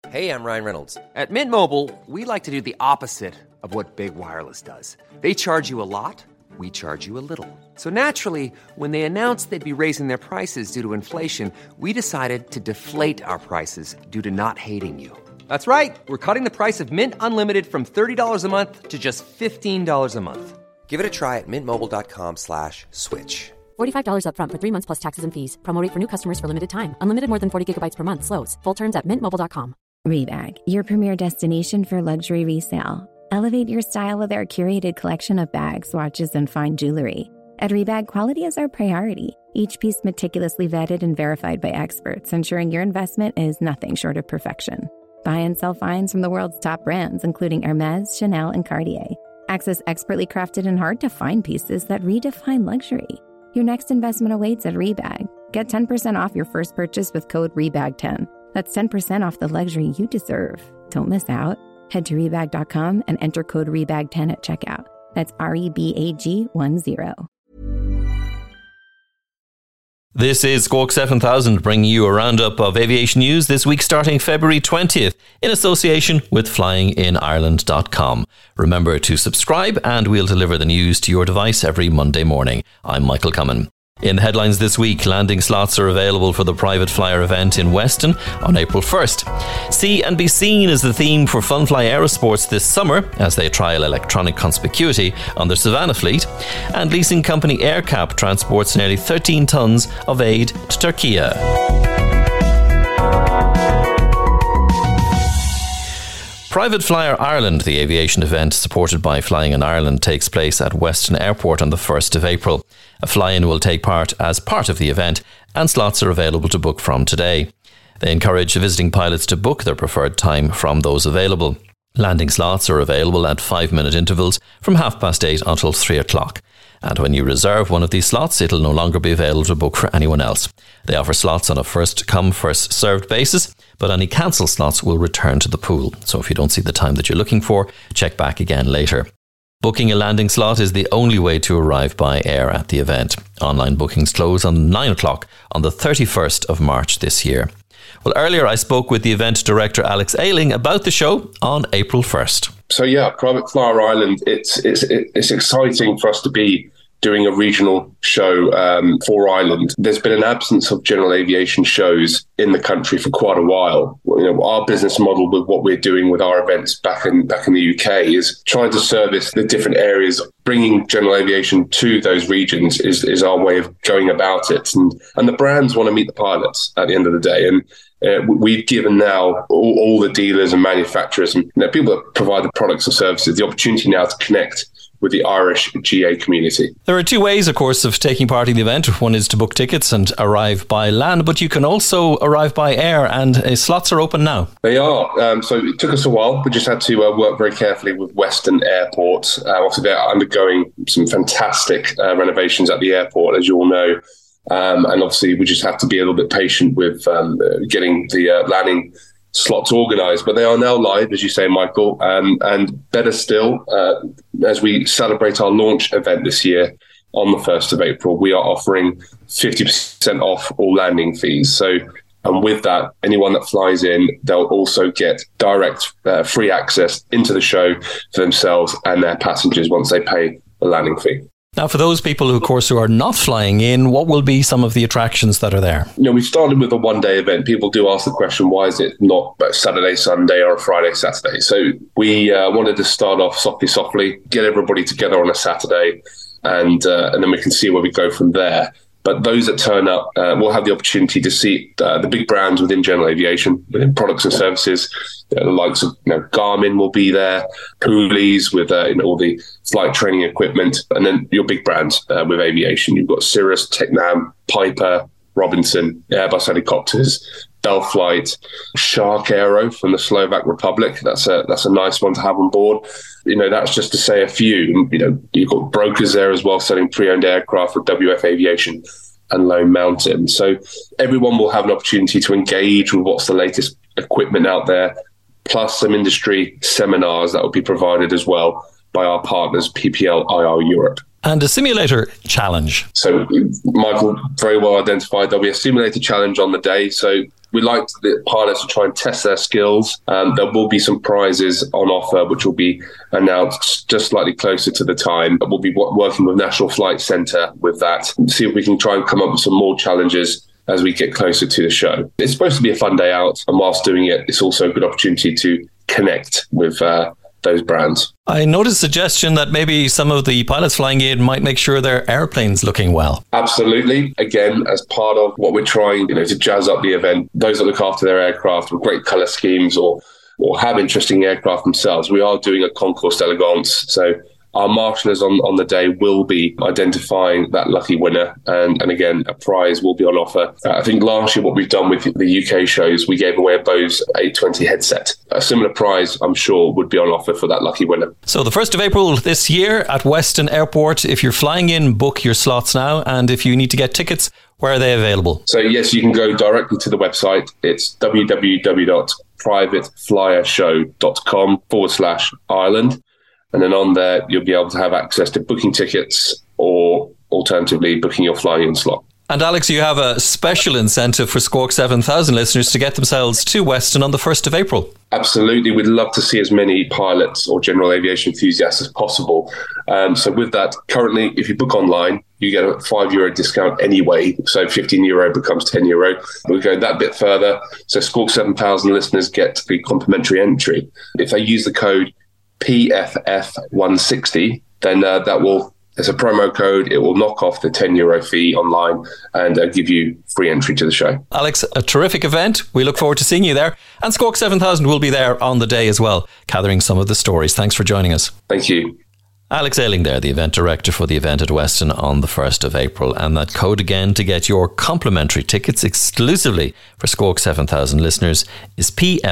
Hey, I'm Ryan Reynolds. At Mint Mobile, we like to do the opposite of what Big Wireless does. They charge you a lot, we charge you a little. So naturally, when they announced they'd be raising their prices due to inflation, we decided to deflate our prices due to not hating you. That's right. We're cutting the price of Mint Unlimited from $30 a month to just $15 a month. Give it a try at mintmobile.com/switch. $45 up front for 3 months plus taxes and fees. Promo rate for new customers for limited time. Unlimited more than 40 gigabytes per month. Slows full terms at mintmobile.com. Rebag, your premier destination for luxury resale. Elevate your style with our curated collection of bags, watches, and fine jewelry. At Rebag, quality is our priority. Each piece meticulously vetted and verified by experts, ensuring your investment is nothing short of perfection. Buy and sell finds from the world's top brands, including Hermès, Chanel, and Cartier. Access expertly crafted and hard-to-find pieces that redefine luxury. Your next investment awaits at Rebag. Get 10% off your first purchase with code REBAG10. That's 10% off the luxury you deserve. Don't miss out. Head to Rebag.com and enter code REBAG10 at checkout. That's REBAG10. This is Squawk 7000 bringing you a roundup of aviation news this week starting February 20th in association with flyinginireland.com. Remember to subscribe and we'll deliver the news to your device every Monday morning. I'm Michael Cummin. In the headlines this week, landing slots are available for the private flyer event in Weston on April 1st. See and be seen is the theme for Funfly Aerosports this summer as they trial electronic conspicuity on their Savannah fleet. And leasing company AirCap transports nearly 13 tonnes of aid to Turkey. Private Flyer Ireland, the aviation event supported by Flying in Ireland, takes place at Weston Airport on the 1st of April. A fly-in will take part as part of the event and slots are available to book from today. They encourage visiting pilots to book their preferred time from those available. Landing slots are available at 5-minute intervals from 8:30 until 3 o'clock. And when you reserve one of these slots, it'll no longer be available to book for anyone else. They offer slots on a first-come, first-served basis, but any cancelled slots will return to the pool. So if you don't see the time that you're looking for, check back again later. Booking a landing slot is the only way to arrive by air at the event. Online bookings close on 9 o'clock on the 31st of March this year. Well, earlier I spoke with the event director Alex Ayling about the show on April 1st. So yeah, Private Flyer Ireland, it's exciting for us to be doing a regional show for Ireland. There's been an absence of general aviation shows in the country for quite a while. You know, our business model with what we're doing with our events back in the UK is trying to service the different areas. Bringing general aviation to those regions is our way of going about it. And the brands want to meet the pilots at the end of the day. And we've given now all the dealers and manufacturers and people that provide the products and services the opportunity now to connect with the Irish GA community. There are two ways, of course, of taking part in the event. One is to book tickets and arrive by land, but you can also arrive by air, and slots are open now. They are. So it took us a while. We just had to work very carefully with Weston Airport. Also, they're undergoing some fantastic renovations at the airport, as you all know. And obviously, we just have to be a little bit patient with getting the landing slots organised, but they are now live, as you say, Michael, and better still, as we celebrate our launch event this year on the 1st of April, we are offering 50% off all landing fees. So, and with that, anyone that flies in, they'll also get direct free access into the show for themselves and their passengers once they pay the landing fee. Now, for those people, of course, who are not flying in, what will be some of the attractions that are there? You know, we started with a one-day event. People do ask the question, why is it not Saturday, Sunday or a Friday, Saturday? So we wanted to start off softly, get everybody together on a Saturday, and then we can see where we go from there. But those that turn up will have the opportunity to see the big brands within general aviation, within products and services. The likes of Garmin will be there, Poolies with all the flight training equipment, and then your big brands with aviation. You've got Cirrus, Tecnam, Piper, Robinson, Airbus helicopters, Bell Flight, Shark Aero from the Slovak Republic. That's a nice one to have on board. That's just to say a few. You've got brokers there as well selling pre-owned aircraft with WF Aviation and Lone Mountain. So everyone will have an opportunity to engage with what's the latest equipment out there, plus some industry seminars that will be provided as well by our partners, PPL IR Europe. And a simulator challenge. So Michael very well identified there'll be a simulator challenge on the day. So we like the pilots to try and test their skills. There will be some prizes on offer, which will be announced just slightly closer to the time. We'll be working with National Flight Centre with that, and see if we can try and come up with some more challenges as we get closer to the show. It's supposed to be a fun day out, and whilst doing it, it's also a good opportunity to connect with those brands. I noticed a suggestion that maybe some of the pilots flying in might make sure their airplane's looking well. Absolutely. Again, as part of what we're trying, to jazz up the event, those that look after their aircraft with great colour schemes or have interesting aircraft themselves, we are doing a concours d'elegance. So our marshallers on the day will be identifying that lucky winner. And again, a prize will be on offer. I think last year what we've done with the UK shows, we gave away a Bose 820 headset. A similar prize, I'm sure, would be on offer for that lucky winner. So the 1st of April this year at Weston Airport. If you're flying in, book your slots now. And if you need to get tickets, where are they available? So yes, you can go directly to the website. It's www.privateflyershow.com/Ireland. And then on there, you'll be able to have access to booking tickets or alternatively booking your flying in slot. And Alex, you have a special incentive for Squawk 7000 listeners to get themselves to Weston on the 1st of April. Absolutely. We'd love to see as many pilots or general aviation enthusiasts as possible. So with that, currently, if you book online, you get a €5 discount anyway. So €15 becomes €10. We'll go that bit further. So Squawk 7000 listeners get the complimentary entry. If they use the code PFF160, then it's a promo code. It will knock off the €10 fee online and give you free entry to the show. Alex, a terrific event. We look forward to seeing you there. And Squawk 7000 will be there on the day as well, gathering some of the stories. Thanks for joining us. Thank you. Alex Ayling there, the event director for the event at Weston on the 1st of April. And that code again to get your complimentary tickets exclusively for Squawk 7000 listeners is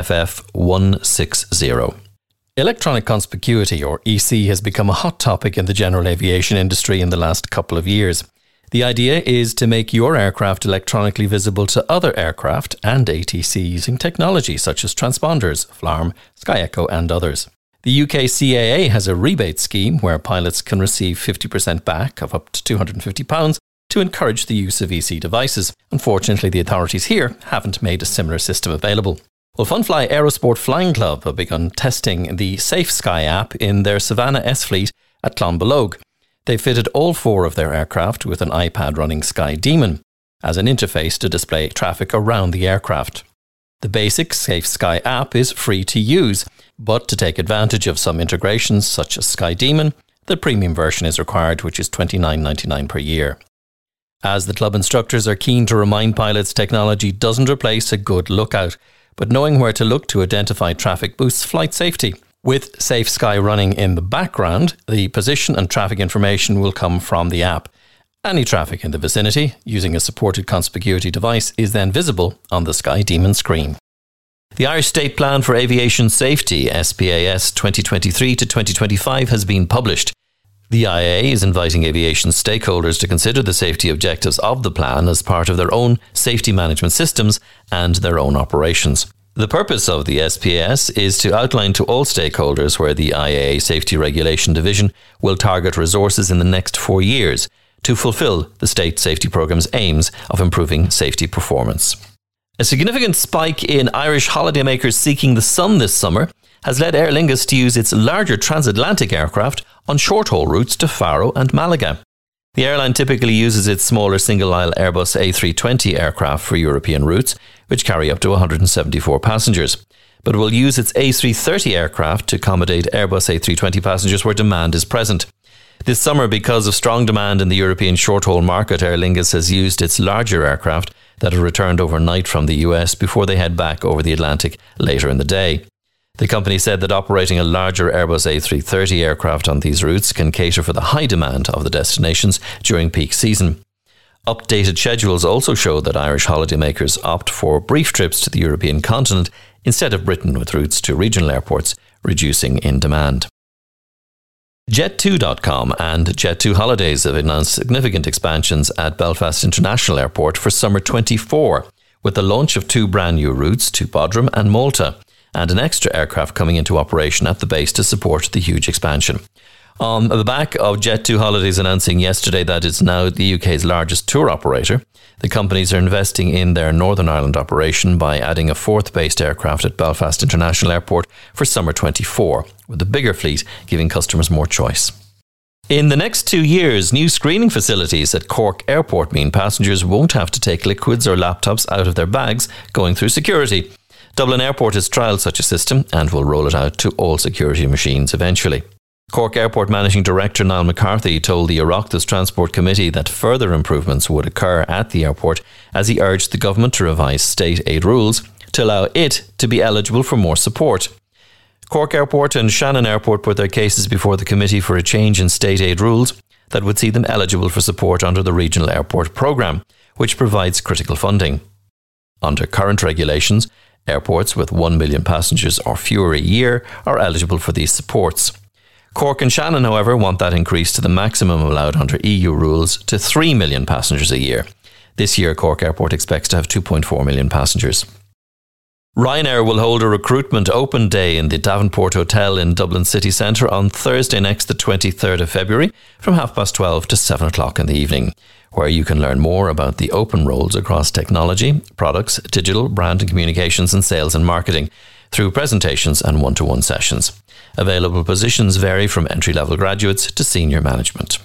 PFF160. Electronic conspicuity, or EC, has become a hot topic in the general aviation industry in the last couple of years. The idea is to make your aircraft electronically visible to other aircraft and ATC using technology such as transponders, FLARM, SkyEcho and others. The UK CAA has a rebate scheme where pilots can receive 50% back of up to £250 to encourage the use of EC devices. Unfortunately, the authorities here haven't made a similar system available. Well, Funfly Aerosport Flying Club have begun testing the Safe Sky app in their Savannah S fleet at Clonbelogue. They fitted all 4 of their aircraft with an iPad running Sky Demon as an interface to display traffic around the aircraft. The basic Safe Sky app is free to use, but to take advantage of some integrations such as Sky Demon, the premium version is required, which is $29.99 per year. As the club instructors are keen to remind pilots, technology doesn't replace a good lookout, but knowing where to look to identify traffic boosts flight safety. With Safe Sky running in the background, the position and traffic information will come from the app. Any traffic in the vicinity, using a supported conspicuity device, is then visible on the Sky Demon screen. The Irish State Plan for Aviation Safety, SPAS 2023 to 2025, has been published. The IAA is inviting aviation stakeholders to consider the safety objectives of the plan as part of their own safety management systems and their own operations. The purpose of the SPAS is to outline to all stakeholders where the IAA Safety Regulation Division will target resources in the next 4 years to fulfil the state safety programme's aims of improving safety performance. A significant spike in Irish holidaymakers seeking the sun this summer has led Aer Lingus to use its larger transatlantic aircraft on short-haul routes to Faro and Malaga. The airline typically uses its smaller single-aisle Airbus A320 aircraft for European routes, which carry up to 174 passengers, but will use its A330 aircraft to accommodate Airbus A320 passengers where demand is present. This summer, because of strong demand in the European short-haul market, Aer Lingus has used its larger aircraft that have returned overnight from the US before they head back over the Atlantic later in the day. The company said that operating a larger Airbus A330 aircraft on these routes can cater for the high demand of the destinations during peak season. Updated schedules also show that Irish holidaymakers opt for brief trips to the European continent instead of Britain, with routes to regional airports reducing in demand. Jet2.com and Jet2 Holidays have announced significant expansions at Belfast International Airport for summer 24, with the launch of 2 brand new routes to Bodrum and Malta, and an extra aircraft coming into operation at the base to support the huge expansion. On the back of Jet2 Holidays announcing yesterday that it's now the UK's largest tour operator, the companies are investing in their Northern Ireland operation by adding a fourth based aircraft at Belfast International Airport for summer 24, with the bigger fleet giving customers more choice. In the next 2 years, new screening facilities at Cork Airport mean passengers won't have to take liquids or laptops out of their bags going through security. Dublin Airport has trialled such a system and will roll it out to all security machines eventually. Cork Airport Managing Director Niall McCarthy told the Oireachtas Transport Committee that further improvements would occur at the airport as he urged the government to revise state aid rules to allow it to be eligible for more support. Cork Airport and Shannon Airport put their cases before the committee for a change in state aid rules that would see them eligible for support under the Regional Airport Programme, which provides critical funding. Under current regulations, airports with 1 million passengers or fewer a year are eligible for these supports. Cork and Shannon, however, want that increased to the maximum allowed under EU rules to 3 million passengers a year. This year, Cork Airport expects to have 2.4 million passengers. Ryanair will hold a recruitment open day in the Davenport Hotel in Dublin city centre on Thursday next, the 23rd of February, from 12:30 to 7 o'clock in the evening, where you can learn more about the open roles across technology, products, digital, brand and communications and sales and marketing, through presentations and one-to-one sessions. Available positions vary from entry-level graduates to senior management.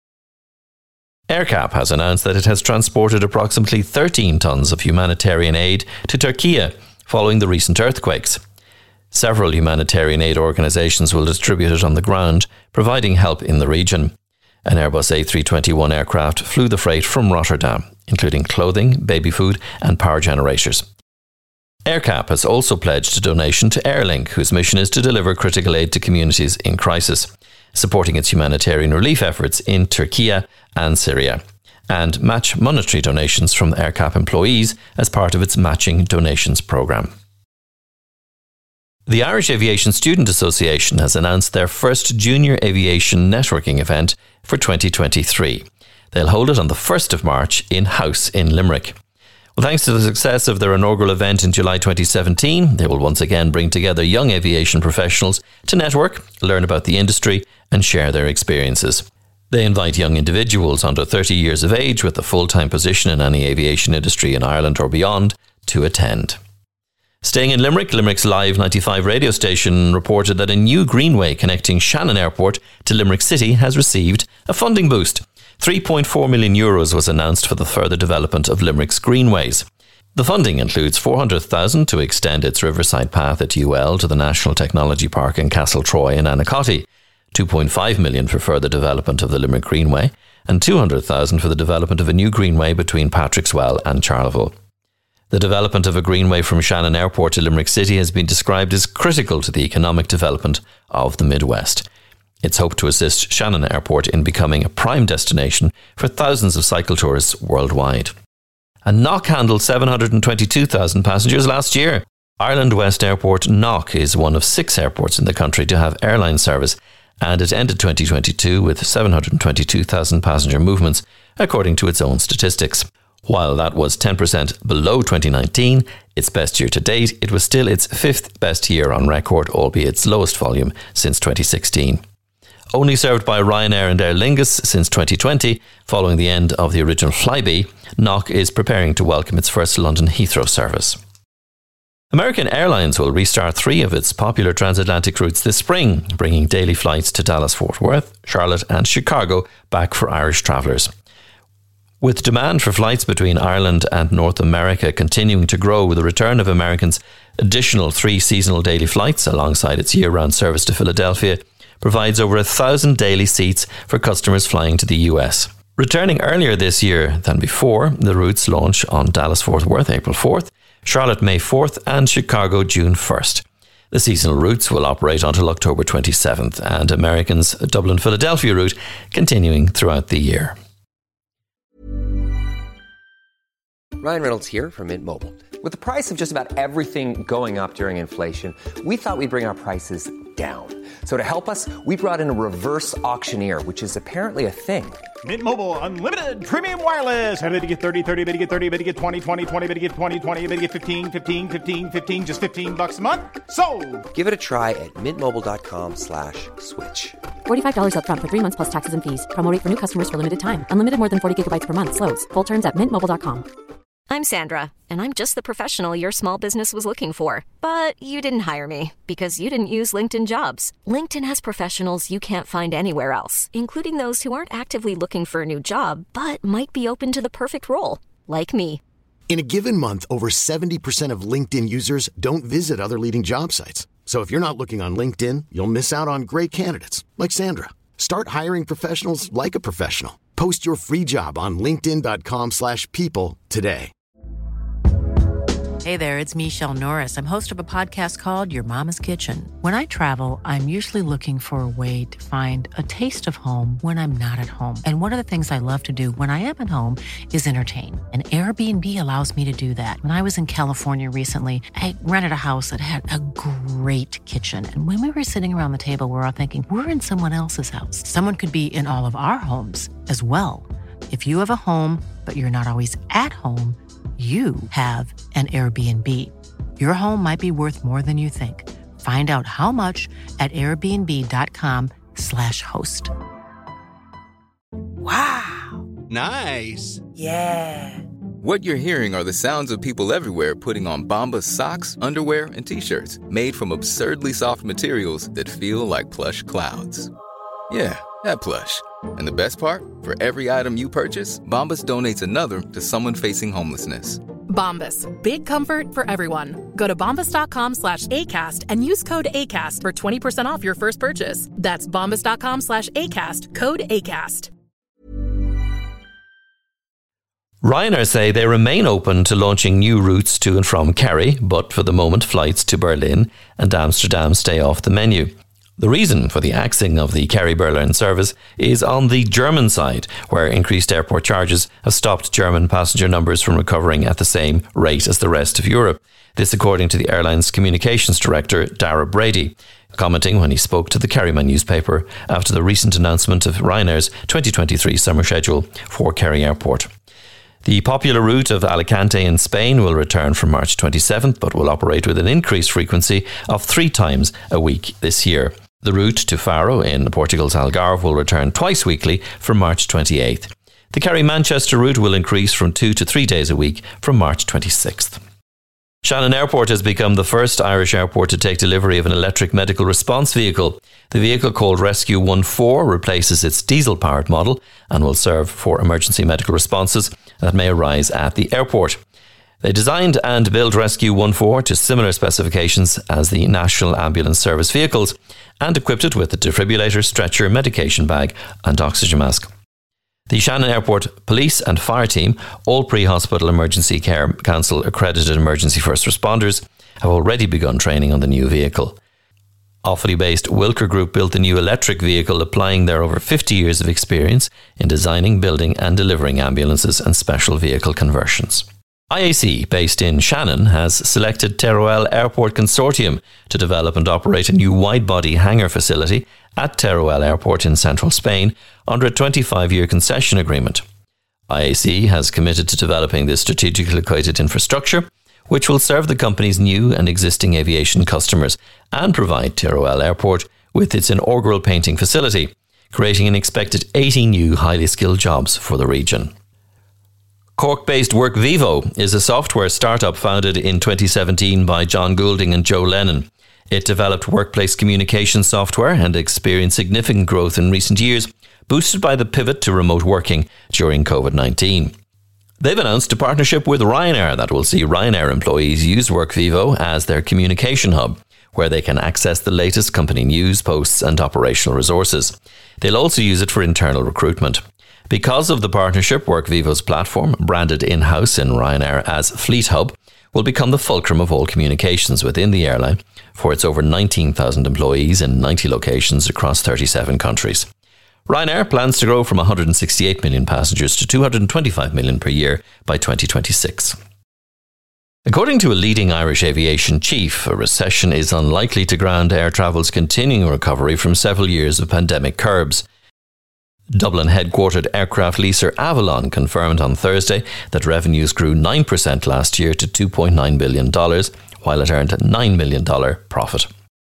AerCap has announced that it has transported approximately 13 tonnes of humanitarian aid to Turkey following the recent earthquakes. Several humanitarian aid organisations will distribute it on the ground, providing help in the region. An Airbus A321 aircraft flew the freight from Rotterdam, including clothing, baby food and power generators. AerCap has also pledged a donation to Airlink, whose mission is to deliver critical aid to communities in crisis, supporting its humanitarian relief efforts in Turkey and Syria, and match monetary donations from AerCap employees as part of its matching donations programme. The Irish Aviation Student Association has announced their first Junior Aviation Networking event for 2023. They'll hold it on the 1st of March in-house in Limerick. Well, thanks to the success of their inaugural event in July 2017, they will once again bring together young aviation professionals to network, learn about the industry and share their experiences. They invite young individuals under 30 years of age with a full-time position in any aviation industry in Ireland or beyond to attend. Staying in Limerick, Limerick's Live 95 radio station reported that a new greenway connecting Shannon Airport to Limerick City has received a funding boost. €3.4 million was announced for the further development of Limerick's greenways. The funding includes $400,000 to extend its Riverside Path at UL to the National Technology Park in Castle Troy and Annacotty, $2.5 million for further development of the Limerick Greenway, and $200,000 for the development of a new greenway between Patrickswell and Charleville. The development of a greenway from Shannon Airport to Limerick City has been described as critical to the economic development of the Midwest. It's hoped to assist Shannon Airport in becoming a prime destination for thousands of cycle tourists worldwide. And Knock handled 722,000 passengers last year. Ireland West Airport Knock is one of 6 airports in the country to have airline service, and it ended 2022 with 722,000 passenger movements, according to its own statistics. While that was 10% below 2019, its best year to date, it was still its 5th best year on record, albeit its lowest volume since 2016. Only served by Ryanair and Aer Lingus since 2020, following the end of the original Flybe, Knock is preparing to welcome its first London Heathrow service. American Airlines will restart 3 of its popular transatlantic routes this spring, bringing daily flights to Dallas-Fort Worth, Charlotte and Chicago back for Irish travellers. With demand for flights between Ireland and North America continuing to grow with the return of American's additional 3 seasonal daily flights alongside its year-round service to Philadelphia, provides over 1,000 daily seats for customers flying to the US. Returning earlier this year than before, the routes launch on Dallas-Fort Worth April 4th, Charlotte May 4th and Chicago June 1st. The seasonal routes will operate until October 27th and American's Dublin-Philadelphia route continuing throughout the year. Ryan Reynolds here from Mint Mobile. With the price of just about everything going up during inflation, we thought we'd bring our prices down. So to help us, we brought in a reverse auctioneer, which is apparently a thing. Mint Mobile Unlimited Premium Wireless. How to get 30, 30, bit to get 30, bit to get 20, 20, 20, bit to get 20, 20, bit to get 15, 15, 15, 15, just $15 a month? Sold! Give it a try at mintmobile.com/switch. $45 up front for 3 months plus taxes and fees. Promo rate for new customers for limited time. Unlimited more than 40 gigabytes per month. Slows full terms at mintmobile.com. I'm Sandra, and I'm just the professional your small business was looking for. But you didn't hire me because you didn't use LinkedIn Jobs. LinkedIn has professionals you can't find anywhere else, including those who aren't actively looking for a new job, but might be open to the perfect role, like me. In a given month, over 70% of LinkedIn users don't visit other leading job sites. So if you're not looking on LinkedIn, you'll miss out on great candidates like Sandra. Start hiring professionals like a professional. Post your free job on linkedin.com/people today. Hey there, it's Michelle Norris. I'm host of a podcast called Your Mama's Kitchen. When I travel, I'm usually looking for a way to find a taste of home when I'm not at home. And one of the things I love to do when I am at home is entertain. And Airbnb allows me to do that. When I was in California recently, I rented a house that had a great kitchen. And when we were sitting around the table, we were all thinking, we're in someone else's house. Someone could be in all of our homes as well. If you have a home, but you're not always at home, you have an Airbnb. Your home might be worth more than you think. Find out how much at airbnb.com/host. Wow. Nice. Yeah. What you're hearing are the sounds of people everywhere putting on Bombas socks, underwear, and T-shirts made from absurdly soft materials that feel like plush clouds. Yeah, that plush. And the best part? For every item you purchase, Bombas donates another to someone facing homelessness. Bombas. Big comfort for everyone. Go to bombas.com/ACAST and use code ACAST for 20% off your first purchase. That's bombas.com/ACAST. Code ACAST. Ryanair say they remain open to launching new routes to and from Kerry, but for the moment flights to Berlin and Amsterdam stay off the menu. The reason for the axing of the Kerry-Berlin service is on the German side, where increased airport charges have stopped German passenger numbers from recovering at the same rate as the rest of Europe. This according to the airline's communications director, Dara Brady, commenting when he spoke to the Kerryman newspaper after the recent announcement of Ryanair's 2023 summer schedule for Kerry Airport. The popular route of Alicante in Spain will return from March 27th, but will operate with an increased frequency of 3 times a week this year. The route to Faro in Portugal's Algarve will return twice weekly from March 28th. The Kerry-Manchester route will increase from 2 to 3 days a week from March 26th. Shannon Airport has become the first Irish airport to take delivery of an electric medical response vehicle. The vehicle, called Rescue 14, replaces its diesel-powered model and will serve for emergency medical responses that may arise at the airport. They designed and built Rescue 14 to similar specifications as the National Ambulance Service vehicles and equipped it with a defibrillator, stretcher, medication bag and oxygen mask. The Shannon Airport Police and Fire Team, all pre-hospital emergency care council accredited emergency first responders, have already begun training on the new vehicle. Offaly-based Wilker Group built the new electric vehicle, applying their over 50 years of experience in designing, building and delivering ambulances and special vehicle conversions. IAC, based in Shannon, has selected Teruel Airport Consortium to develop and operate a new wide-body hangar facility at Teruel Airport in central Spain under a 25-year concession agreement. IAC has committed to developing this strategically located infrastructure, which will serve the company's new and existing aviation customers and provide Teruel Airport with its inaugural painting facility, creating an expected 80 new highly skilled jobs for the region. Cork-based WorkVivo is a software startup founded in 2017 by John Goulding and Joe Lennon. It developed workplace communication software and experienced significant growth in recent years, boosted by the pivot to remote working during COVID-19. They've announced a partnership with Ryanair that will see Ryanair employees use WorkVivo as their communication hub, where they can access the latest company news, posts and operational resources. They'll also use it for internal recruitment. Because of the partnership, WorkVivo's platform, branded in-house in Ryanair as Fleet Hub, will become the fulcrum of all communications within the airline for its over 19,000 employees in 90 locations across 37 countries. Ryanair plans to grow from 168 million passengers to 225 million per year by 2026. According to a leading Irish aviation chief, a recession is unlikely to ground air travel's continuing recovery from several years of pandemic curbs. Dublin-headquartered aircraft leaser Avalon confirmed on Thursday that revenues grew 9% last year to $2.9 billion, while it earned a $9 million profit.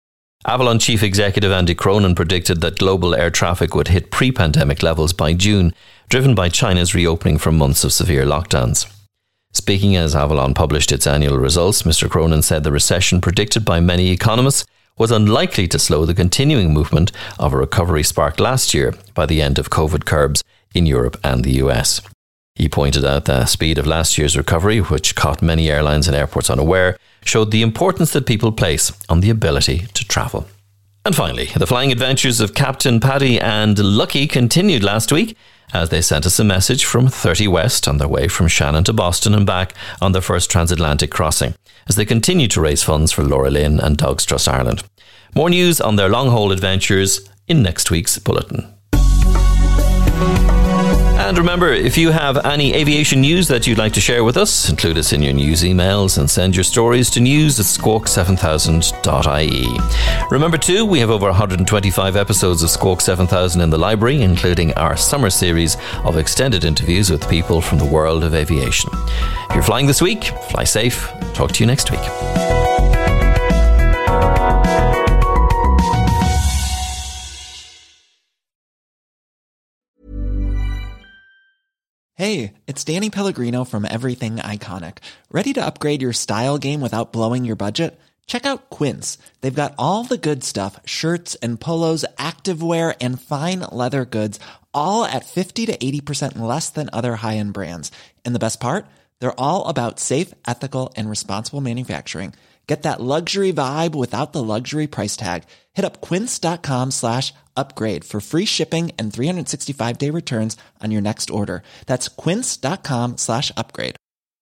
Avalon Chief Executive Andy Cronin predicted that global air traffic would hit pre-pandemic levels by June, driven by China's reopening from months of severe lockdowns. Speaking as Avalon published its annual results, Mr. Cronin said the recession predicted by many economists was unlikely to slow the continuing movement of a recovery sparked last year by the end of COVID curbs in Europe and the US. He pointed out the speed of last year's recovery, which caught many airlines and airports unaware, showed the importance that people place on the ability to travel. And finally, the flying adventures of Captain Paddy and Lucky continued last week as they sent us a message from 30 West on their way from Shannon to Boston and back on their first transatlantic crossing, as they continue to raise funds for Laura Lynn and Dogs Trust Ireland. More news on their long-haul adventures in next week's bulletin. And remember, if you have any aviation news that you'd like to share with us, include us in your news emails and send your stories to news@squawk7000.ie. Remember too, we have over 125 episodes of Squawk 7000 in the library, including our summer series of extended interviews with people from the world of aviation. If you're flying this week, fly safe. Talk to you next week. Hey, it's Danny Pellegrino from Everything Iconic. Ready to upgrade your style game without blowing your budget? Check out Quince. They've got all the good stuff, shirts and polos, activewear, and fine leather goods, all at 50 to 80% less than other high-end brands. And the best part? They're all about safe, ethical, and responsible manufacturing. Get that luxury vibe without the luxury price tag. Hit up quince.com/upgrade for free shipping and 365-day returns on your next order. That's quince.com/upgrade.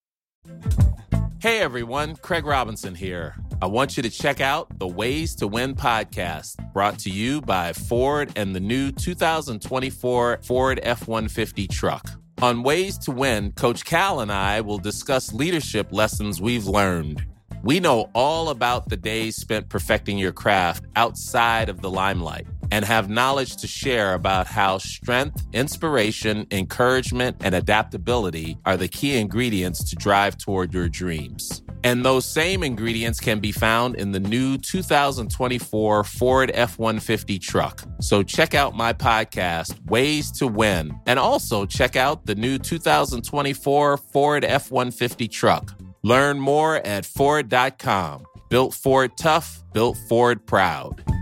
Hey everyone, Craig Robinson here. I want you to check out the Ways to Win podcast, brought to you by Ford and the new 2024 Ford F-150 truck. On Ways to Win, Coach Cal and I will discuss leadership lessons we've learned. We know all about the days spent perfecting your craft outside of the limelight and have knowledge to share about how strength, inspiration, encouragement, and adaptability are the key ingredients to drive toward your dreams. And those same ingredients can be found in the new 2024 Ford F-150 truck. So check out my podcast, Ways to Win, and also check out the new 2024 Ford F-150 truck. Learn more at Ford.com. Built Ford tough, built Ford proud.